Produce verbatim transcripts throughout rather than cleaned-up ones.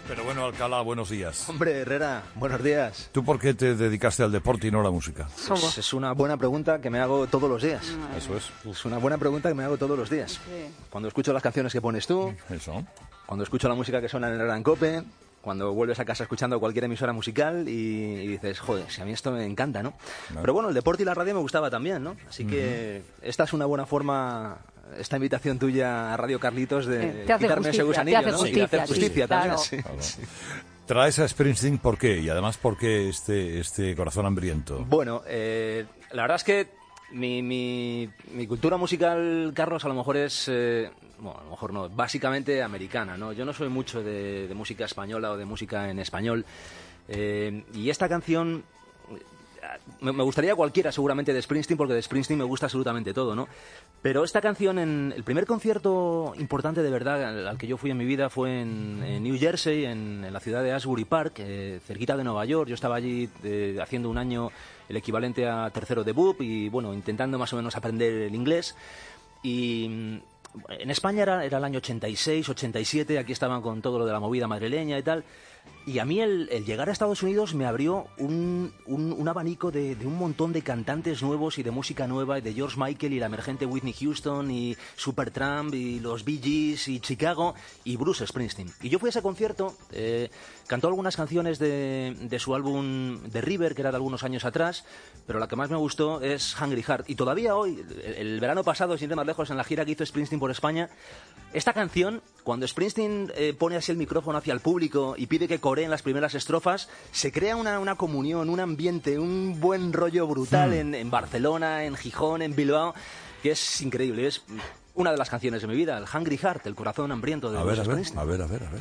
Pero bueno, Alcalá, buenos días. Hombre, Herrera, buenos días. ¿Tú por qué te dedicaste al deporte y no a la música? Pues es una buena pregunta que me hago todos los días. No, Eso es. Es una buena pregunta que me hago todos los días. Sí. Cuando escucho las canciones que pones tú, Eso. Cuando escucho la música que suena en el Gran Cope, cuando vuelves a casa escuchando cualquier emisora musical y, y dices, joder, si a mí esto me encanta, ¿no? Claro. Pero bueno, el deporte y la radio me gustaba también, ¿no? Así uh-huh. que esta es una buena forma... Esta invitación tuya a Radio Carlitos de eh, quitarme ese gusanillo, ¿no? Justicia, y de hacer justicia sí, también. Claro. Sí. Claro. Sí. Traes a Springsteen, ¿por qué? Y además, ¿por qué este, este corazón hambriento? Bueno, eh, la verdad es que mi, mi, mi cultura musical, Carlos, a lo mejor es... Eh, bueno, a lo mejor no, básicamente americana, ¿no? Yo no soy mucho de, de música española o de música en español. Eh, y esta canción... Me gustaría cualquiera seguramente de Springsteen, porque de Springsteen me gusta absolutamente todo, ¿no? Pero esta canción, en el primer concierto importante de verdad al que yo fui en mi vida fue en, en New Jersey, en, en la ciudad de Asbury Park, eh, cerquita de Nueva York. Yo estaba allí eh, haciendo un año el equivalente a tercero de B U P y, bueno, intentando más o menos aprender el inglés. Y en España era, era el año ochenta y seis, ochenta y siete, aquí estaban con todo lo de la movida madrileña y tal. Y a mí el, el llegar a Estados Unidos me abrió un, un, un abanico de, de un montón de cantantes nuevos y de música nueva, y de George Michael y la emergente Whitney Houston y Supertramp y los Bee Gees y Chicago y Bruce Springsteen. Y yo fui a ese concierto, eh, cantó algunas canciones de, de su álbum The River, que era de algunos años atrás, pero la que más me gustó es Hungry Heart. Y todavía hoy, el, el verano pasado, sin ir más lejos, en la gira que hizo Springsteen por España, esta canción, cuando Springsteen eh, pone así el micrófono hacia el público y pide que coreen las primeras estrofas, se crea una, una comunión, un ambiente, un buen rollo brutal mm. en, en Barcelona, en Gijón, en Bilbao, que es increíble. Es una de las canciones de mi vida, el Hungry Heart, el corazón hambriento de a ver, a ver, Springsteen. a ver, a ver, a ver.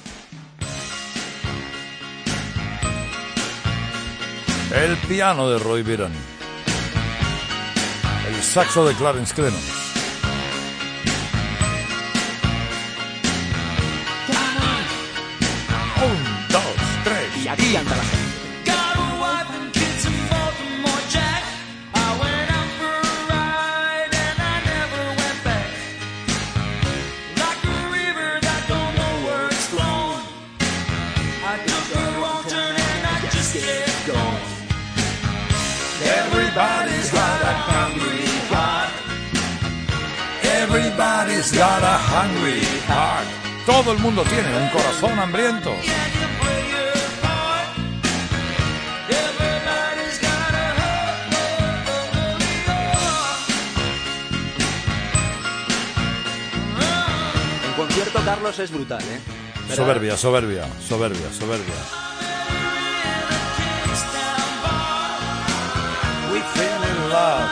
El piano de Roy Biran. El saxo de Clarence Clemons. Un, dos, tres. Y aquí anda la gente. Everybody's got a hungry heart. Everybody's got a hungry heart. Todo el mundo tiene un corazón hambriento. El concierto, Carlos, es brutal, ¿eh? ¿verdad? Soberbia, soberbia, soberbia, soberbia. We fell in love.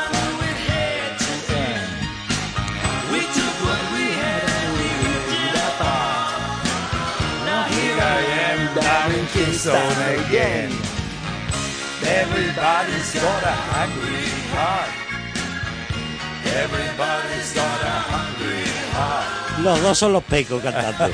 We took what we had and we lived it apart. Now here I am down in Kingston again. Everybody's got a hungry heart. Everybody's got a hungry heart. Los dos son los Pecos cantando.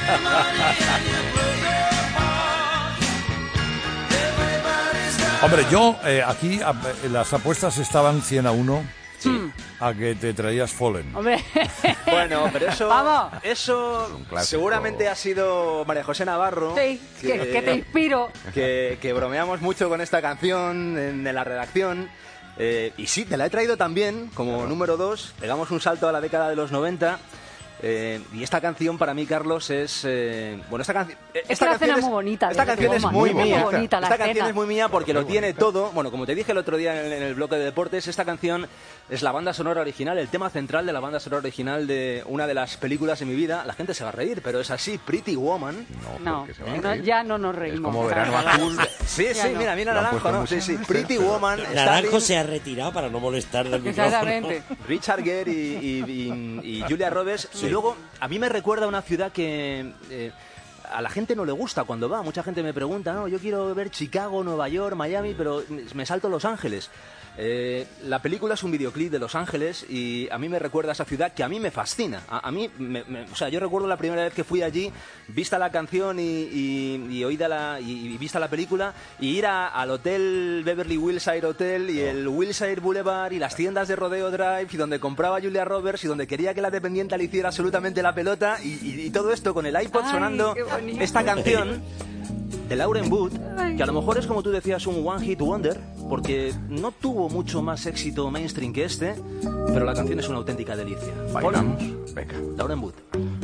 Hombre, yo eh, aquí a, las apuestas estaban cien a uno sí. a que te traías Fallen. Hombre. Bueno, pero eso, Vamos. eso seguramente ha sido María José Navarro. Sí, que, que, que te inspiro. Que, que bromeamos mucho con esta canción en, en la redacción. Eh, y sí, te la he traído también como claro. número dos. Pegamos un salto a la década de los noventa. Eh, y esta canción para mí, Carlos, es eh, bueno, esta, canci esta es canción es muy bonita. Esta canción es muy muy mía. Bonita, esta canción escena. es muy mía porque muy lo tiene bonita. todo. Bueno, como te dije el otro día en el, en el bloque de deportes, esta canción es la banda sonora original, el tema central de la banda sonora original de una de las películas de mi vida. La gente se va a reír, pero es así, Pretty Woman. No, no, se va a no ya no nos reímos. Es como Verano Azul. Sí, sí, no. mira, mira Naranjo, ¿no? Sí, sí, Pretty Woman. Naranjo Stalin, se ha retirado para no molestar del micrófono. Exactamente. Richard Gere y, y, y, y Julia Roberts. Sí. Y luego, a mí me recuerda a una ciudad que eh, a la gente no le gusta cuando va. Mucha gente me pregunta, no, yo quiero ver Chicago, Nueva York, Miami, pero me salto Los Ángeles. Eh, la película es un videoclip de Los Ángeles y a mí me recuerda a esa ciudad que a mí me fascina. A, a mí, me, me, o sea, yo recuerdo la primera vez que fui allí, vista la canción y, y, y oída la, y, y vista la película, y ir a, al hotel Beverly Wilshire Hotel y oh. el Wilshire Boulevard y las tiendas de Rodeo Drive y donde compraba Julia Roberts y donde quería que la dependiente le hiciera absolutamente la pelota y, y, y todo esto con el iPod Ay, sonando bonito. esta canción de Lauren Wood, que a lo mejor es, como tú decías, un one hit wonder, porque no tuvo mucho más éxito mainstream que este, pero la canción es una auténtica delicia. Bailamos. Venga. Lauren Wood.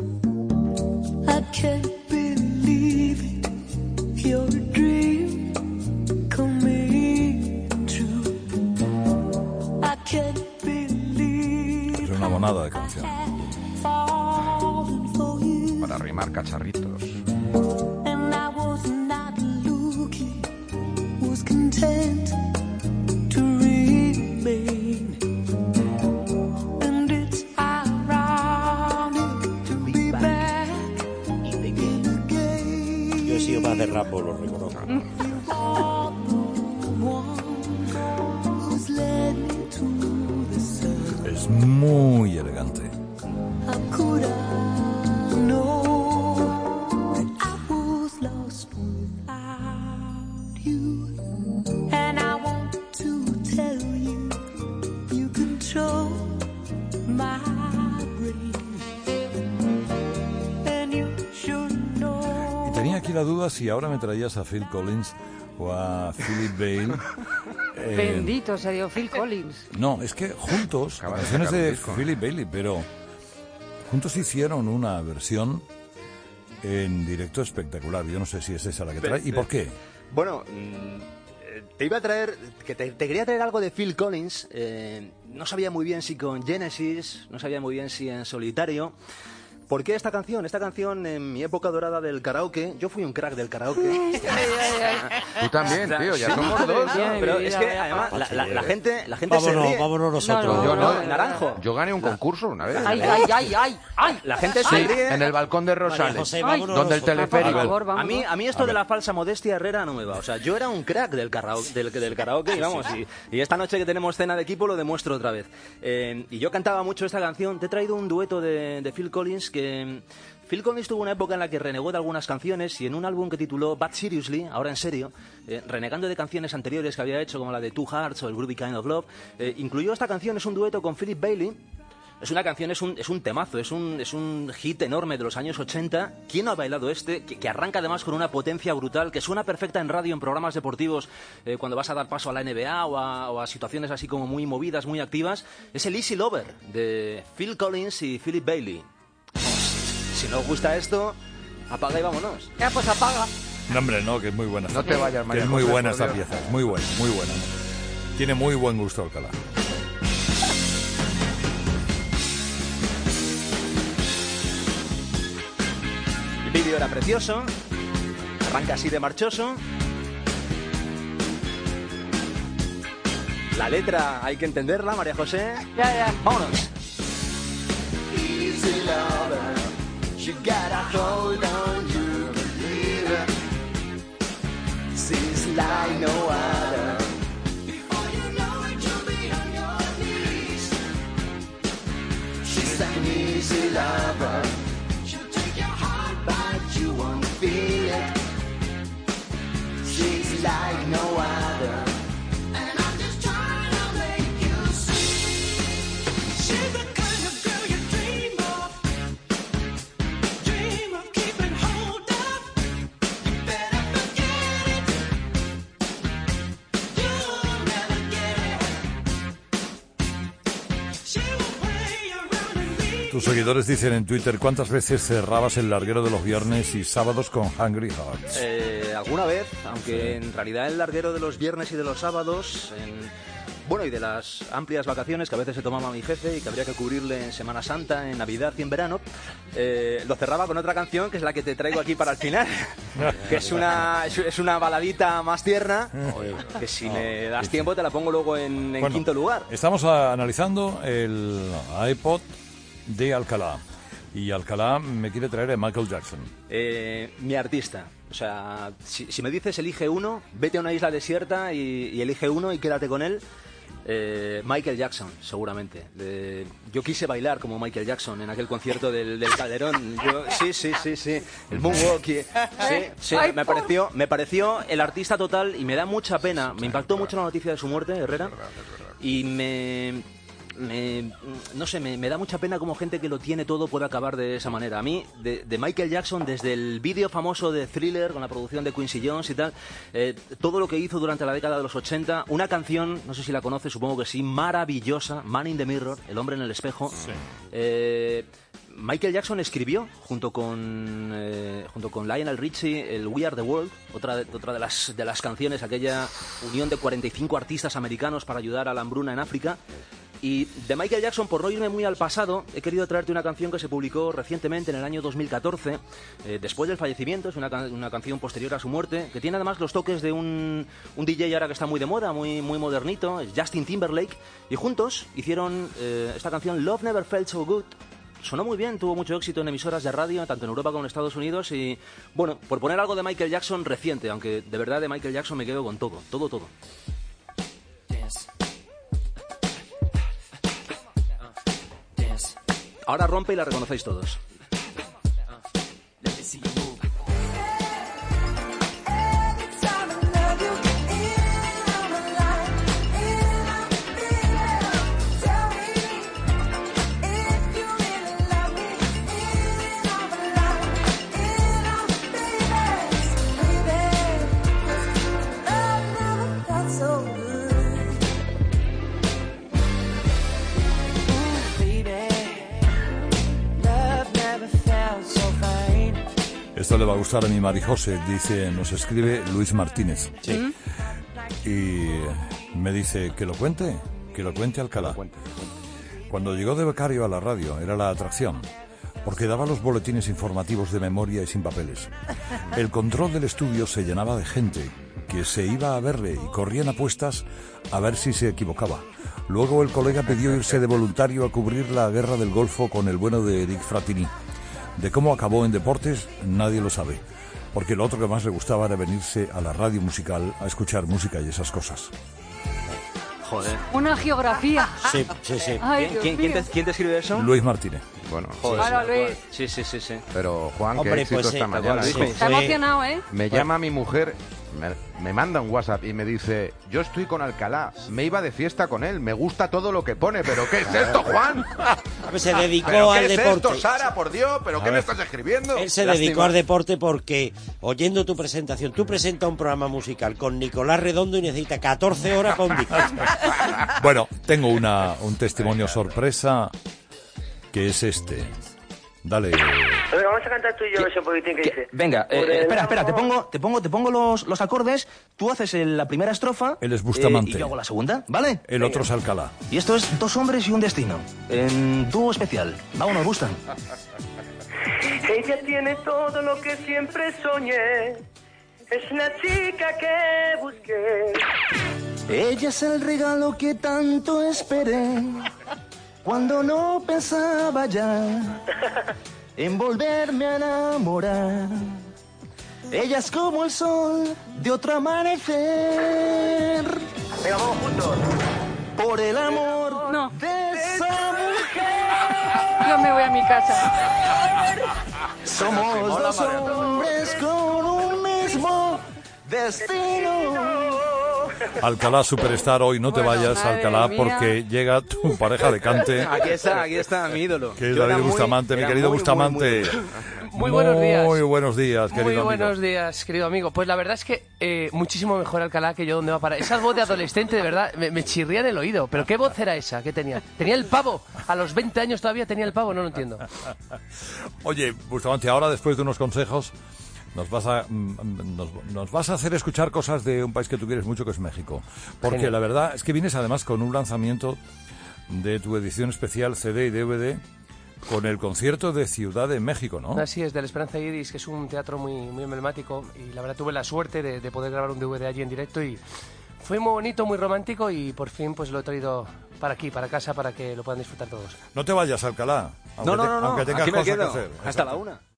I can't believe it, you're a dream coming true. I can't believe Es una monada de canción. falling for you. Para rimar cacharritos. And I was not looking, was content to remain. And it's ironic to be back in the game. Yo he sido más de Rambo, lo reconozco. Who's led me to the sun? Es muy elegante. How could I know that I was lost without you? And I want to tell you, you control my brain, and you should know. Y tenía aquí la duda si ahora me traías a Phil Collins o a Philip Bailey. Eh, Bendito sea Dios, Phil Collins. No, es que juntos, Acaba de canciones sacar un de disco, ¿eh? Philip Bailey, pero juntos hicieron una versión en directo espectacular. Yo no sé si es esa la que trae. ¿Y por qué? Bueno, mm, eh, te iba a traer, que te, te quería traer algo de Phil Collins. Eh, no sabía muy bien si con Genesis, no sabía muy bien si en solitario. ¿Por qué esta canción? Esta canción, en mi época dorada del karaoke, yo fui un crack del karaoke. Ay, ay, ay. Tú también, tío, ya somos dos. Bien, No, pero mi es vida, que vaya además pa- la, la- la gente, la gente se Vámonos, ríe. vámonos nosotros. No, no, Yo no. No, naranjo. Yo gané un concurso una vez. Ay, ay, ay, ay, ay. La gente se Sí, ríe. en el balcón de María Rosales. José, Ay, vámonos donde el nosotros. teleférico- Por favor, vamos. A mí, a mí esto de la falsa modestia Herrera no me va. O sea, yo era un crack del karaoke, del, del karaoke y vamos, y, y esta noche que tenemos cena de equipo lo demuestro otra vez. Eh, y yo cantaba mucho esta canción. Te he traído un dueto de, de Phil Collins que... Phil Collins tuvo una época en la que renegó de algunas canciones y en un álbum que tituló But Seriously, ahora en serio, eh, renegando de canciones anteriores que había hecho como la de Two Hearts o el Groovy Kind of Love, eh, incluyó esta canción, es un dueto con Philip Bailey. Es una canción, es un, es un temazo, es un, es un hit enorme de los años ochenta. ¿Quién no ha bailado este? Que, que arranca además con una potencia brutal, que suena perfecta en radio, en programas deportivos, eh, cuando vas a dar paso a la N B A o a, o a situaciones así como muy movidas, muy activas. Es el Easy Lover de Phil Collins y Philip Bailey. Si no os gusta esto, apaga y vámonos. Ya, pues apaga. No, hombre, no, que es muy buena. No esta te pieza. vayas, Que María es muy José, buena por esta Dios. pieza, es muy buena, muy buena. Tiene muy buen gusto Alcalá. El vídeo era precioso, arranca así de marchoso. La letra hay que entenderla, María José. Ya, ya. Vámonos. Easy lover, she got a hold on you, believe it. She's like no other. Before you know it, you'll be on your knees. She's an easy lover. She'll take your heart, but you won't feel it. She's like no other. And I'm just trying to make you see. She's the kind of girl you dream of. Dream of keeping hold of. You better forget it. You'll never get it. She will play around and leave. Tus seguidores dicen en Twitter cuántas veces cerrabas el larguero de los viernes y sábados con Hungry Hearts. Eh, alguna vez, aunque en realidad el larguero de los viernes y de los sábados, en, bueno, y de las amplias vacaciones que a veces se tomaba mi jefe y que habría que cubrirle en Semana Santa, en Navidad y en verano, eh, lo cerraba con otra canción que es la que te traigo aquí para el final, que es una, es, es una baladita más tierna, que si me das tiempo te la pongo luego en, en Bueno, quinto lugar. Estamos a- analizando el iPod de Alcalá. Y Alcalá me quiere traer a Michael Jackson. Eh, mi artista. O sea, si, si me dices elige uno, vete a una isla desierta y, y elige uno y quédate con él. Eh, Michael Jackson, seguramente. De- yo quise bailar como Michael Jackson en aquel concierto del, del Calderón. Yo, sí, sí, sí, sí. El moonwalk. y- Sí, sí, Ay, me por- pareció, me pareció el artista total y me da mucha pena. Me impactó mucho la noticia de su muerte, Herrera. Y me... me, no sé, me, me da mucha pena como gente que lo tiene todo puede acabar de esa manera. A mí, de, de Michael Jackson, desde el vídeo famoso de Thriller, con la producción de Quincy Jones y tal, eh, todo lo que hizo durante la década de los ochenta, una canción, no sé si la conoces, supongo que sí, maravillosa, Man in the Mirror, El hombre en el espejo. Sí. Eh, Michael Jackson escribió, junto con, eh, junto con Lionel Richie, el We Are the World, otra, de, otra de, las, de las canciones, aquella unión de cuarenta y cinco artistas americanos para ayudar a la hambruna en África. Y de Michael Jackson, por no irme muy al pasado, he querido traerte una canción que se publicó recientemente, en el año dos mil catorce, eh, después del fallecimiento, es una, can- una canción posterior a su muerte, que tiene además los toques de un, un D J ahora que está muy de moda, muy, muy modernito, es Justin Timberlake, y juntos hicieron eh, esta canción Love Never Felt So Good. Sonó muy bien, tuvo mucho éxito en emisoras de radio, tanto en Europa como en Estados Unidos, y bueno, por poner algo de Michael Jackson reciente, aunque de verdad de Michael Jackson me quedo con todo, todo, todo. Ahora rompe y la reconocéis todos. Esto le va a gustar a mi Marijose, dice, nos escribe Luis Martínez. Sí. Y me dice, que lo cuente, que lo cuente Alcalá. Cuando llegó de becario a la radio, era la atracción, porque daba los boletines informativos de memoria y sin papeles. El control del estudio se llenaba de gente que se iba a verle y corrían apuestas a ver si se equivocaba. Luego el colega pidió irse de voluntario a cubrir la guerra del Golfo con el bueno de Eric Fratini. De cómo acabó en deportes, nadie lo sabe, porque lo otro que más le gustaba era venirse a la radio musical a escuchar música y esas cosas. Joder. Una geografía. Sí, sí, sí. Ay, ¿Quién, Dios quién- quién mío. te, quién te escribe eso? Luis Martínez. Bueno, Joder, Hola, tal cual. Luis. Sí, sí, sí, sí. pero Juan, Hombre, qué éxito pues, esta eh, mañana. sí. ¿eh? Está Fue- emocionado, ¿eh? Me llama mi mujer, me, me manda un WhatsApp y me dice, yo estoy con Alcalá, me iba de fiesta con él, me gusta todo lo que pone, pero ¿qué es esto, Juan? A ver, se dedicó ¿Pero qué al es deporte. esto, Sara, por Dios? ¿Pero qué me estás escribiendo? Él se Lástima. dedicó al deporte porque, oyendo tu presentación, tú presentas un programa musical con Nicolás Redondo y necesita catorce horas con discos. Bueno, tengo una, un testimonio sorpresa, que es este. Dale. A ver, vamos a cantar tú y yo ese poquitín que dice. Venga, eh, Por el espera, espera, te amor. pongo, te pongo, te pongo los, los acordes, tú haces el- la primera estrofa Él es Bustamante. eh, y yo hago la segunda, ¿vale? El otro es Alcalá. Y esto es Dos hombres y un destino, en dúo especial. Vámonos, Bustan. Ella tiene todo lo que siempre soñé. Es la chica que busqué. Ella es el regalo que tanto esperé, cuando no pensaba ya en volverme a enamorar. Ella es como el sol de otro amanecer, Venga, vamos juntos. por el amor No. de esa mujer. Yo me voy a mi casa. Somos dos hombres con un mismo destino. Alcalá Superstar, hoy no te Bueno, vayas, madre Alcalá, mía. porque llega tu pareja de cante, Aquí está, aquí está mi ídolo. que es Yo era David muy- Bustamante, mi era querido muy, muy, Bustamante. muy- Muy buenos días. Muy buenos días, Muy querido buenos amigo. días, querido amigo. Pues la verdad es que eh, muchísimo mejor Alcalá que yo donde va para. Esa voz de adolescente, de verdad, me, me chirría en el oído. ¿Pero qué voz era esa que tenía? ¿Tenía el pavo? ¿A los veinte años todavía tenía el pavo? No lo entiendo. Oye, Bustamante, ahora después de unos consejos, nos vas a mm, nos, nos vas a hacer escuchar cosas de un país que tú quieres mucho, que es México. Porque Genial. la verdad es que vienes además con un lanzamiento de tu edición especial C D y D V D con el concierto de Ciudad de México, ¿no? Así es, de la Esperanza Iris, que es un teatro muy, muy emblemático. Y la verdad tuve la suerte de, de poder grabar un D V D allí en directo y fue muy bonito, muy romántico y por fin pues lo he traído para aquí, para casa, para que lo puedan disfrutar todos. No te vayas, Alcalá. Aunque No, no, te- no, no. aunque tengas Aquí me cosas quedo. que hacer. Hasta la una.